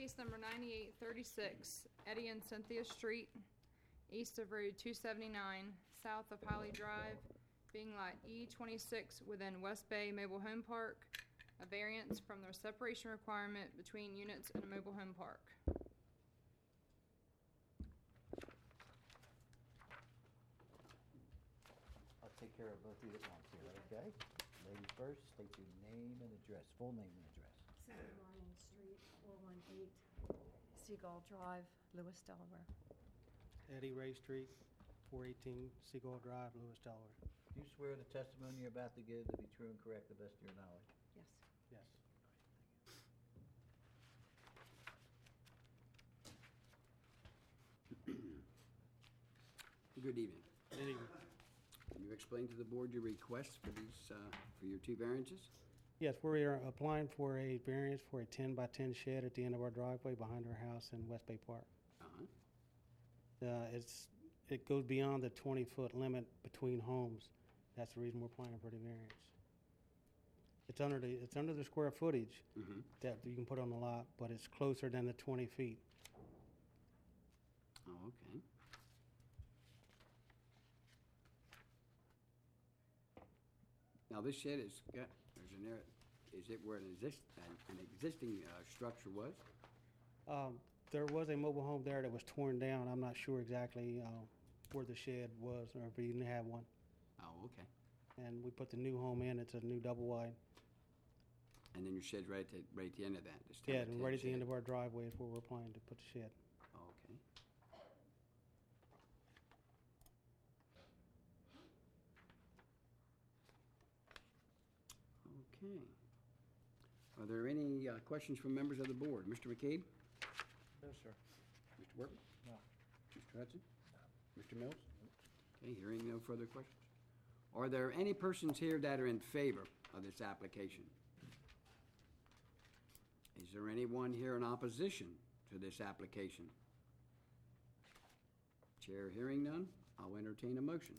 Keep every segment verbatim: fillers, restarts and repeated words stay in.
Case number ninety-eight thirty-six, Eddie and Cynthia Street, east of Route two seventy-nine, south of Holly Drive, being Lot E twenty-six within West Bay Mobile Home Park, a variance from their separation requirement between units in a mobile home park. I'll take care of both of you at once here, okay? Ladies first, state your name and address, full name and address. Cynthia Ryan Street, four one eight Seagull Drive, Lewis, Delaware. Eddie Ray Street, four eighteen Seagull Drive, Lewis, Delaware. Do you swear the testimony you're about to give to be true and correct to the best of your knowledge? Yes. Yes. Good evening. Good evening. Can you explain to the board your requests for these, uh, for your two variances? Yes, we're applying for a variance for a ten by ten shed at the end of our driveway behind our house in West Bay Park. Uh-huh. Uh, it's, it goes beyond the twenty-foot limit between homes. That's the reason we're applying for the variance. It's under the, it's under the square footage Mm-hmm. that you can put on the lot, but it's closer than the twenty feet. Oh, okay. Now, this shed is got, there's an area, is it where an exist, an, an existing, uh, structure was? Um, there was a mobile home there that was torn down. I'm not sure exactly uh, where the shed was or if we didn't have one. Oh, okay. And we put the new home in. It's a new double wide. And then your shed's right at, the- right at the end of that? this Yeah, ten by and right at ten the end shed. of our driveway is where we're planning to put the shed. Oh, okay. Okay. Are there any uh, questions from members of the board? Mister McCabe? No, sir. Mister Workman? No. Mister Hudson? Mister Mills? Okay, hearing no further questions. Are there any persons here that are in favor of this application? Is there anyone here in opposition to this application? Chair hearing none, I'll entertain a motion.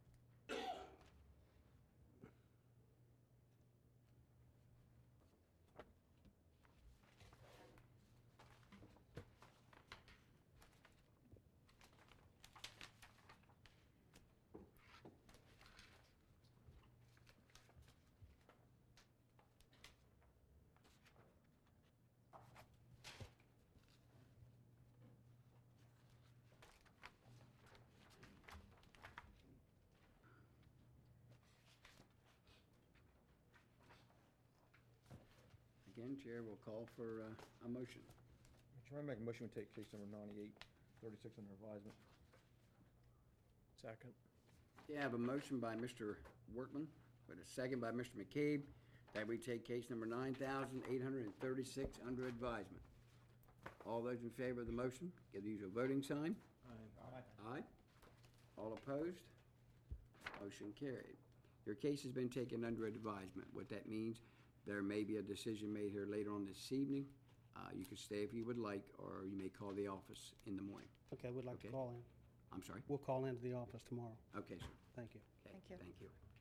Again, Chair will call for uh, a motion. Mister Chairman, I make a motion to take case number ninety-eight thirty-six under advisement. Second. Yeah, I have a motion by Mister Workman, with a second by Mister McCabe, that we take case number nine thousand eight hundred thirty-six under advisement. All those in favor of the motion, give the usual voting sign. Aye. Aye. All opposed? Motion carried. Your case has been taken under advisement. What that means, there may be a decision made here later on this evening. Uh, You can stay if you would like, or you may call the office in the morning. Okay, we'd like Okay. to call in. I'm sorry? We'll call into the office tomorrow. Okay, sir. Thank you. Okay, Thank you. Thank you.